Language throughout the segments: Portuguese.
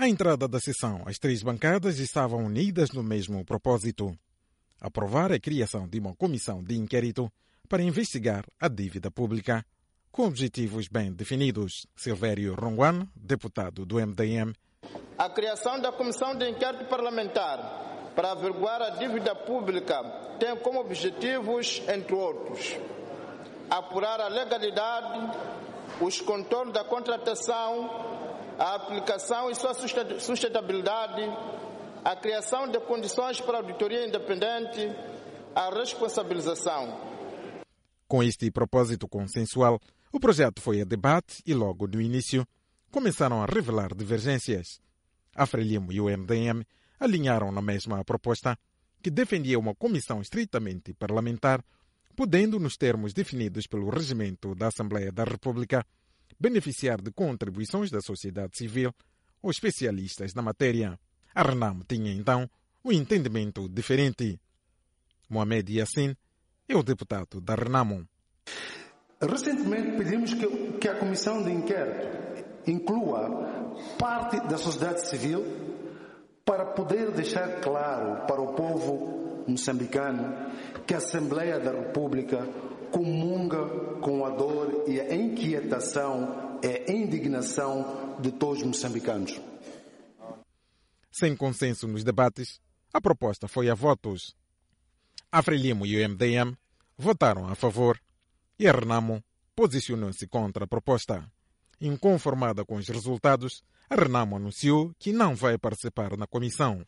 À entrada da sessão, as três bancadas estavam unidas no mesmo propósito: aprovar a criação de uma comissão de inquérito para investigar a dívida pública, com objetivos bem definidos. Silvério Ronguan, deputado do MDM. A criação da comissão de inquérito parlamentar para averiguar a dívida pública tem como objetivos, entre outros, apurar a legalidade, os contornos da contratação, a aplicação e sua sustentabilidade, a criação de condições para a auditoria independente, a responsabilização. Com este propósito consensual, o projeto foi a debate e logo no início começaram a revelar divergências. A Frelimo e o MDM alinharam na mesma proposta, que defendia uma comissão estritamente parlamentar, podendo, nos termos definidos pelo regimento da Assembleia da República, beneficiar de contribuições da sociedade civil ou especialistas na matéria. A Renamo tinha, então, um entendimento diferente. Mohamed Yassin é o deputado da Renamo. Recentemente pedimos que a comissão de inquérito inclua parte da sociedade civil para poder deixar claro para o povo moçambicano que a Assembleia da República comunga com a dor e a inquietação e a indignação de todos os moçambicanos. Sem consenso nos debates, a proposta foi a votos. A Frelimo e o MDM votaram a favor e a Renamo posicionou-se contra a proposta. Inconformada com os resultados, a Renamo anunciou que não vai participar na comissão.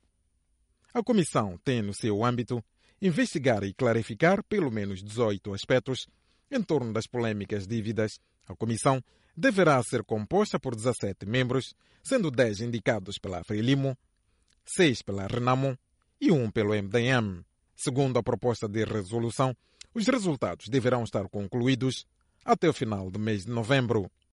A comissão tem no seu âmbito investigar e clarificar pelo menos 18 aspectos em torno das polêmicas dívidas. A comissão deverá ser composta por 17 membros, sendo 10 indicados pela Frelimo, 6 pela Renamo e 1 pelo MDM. Segundo a proposta de resolução, os resultados deverão estar concluídos até o final do mês de novembro.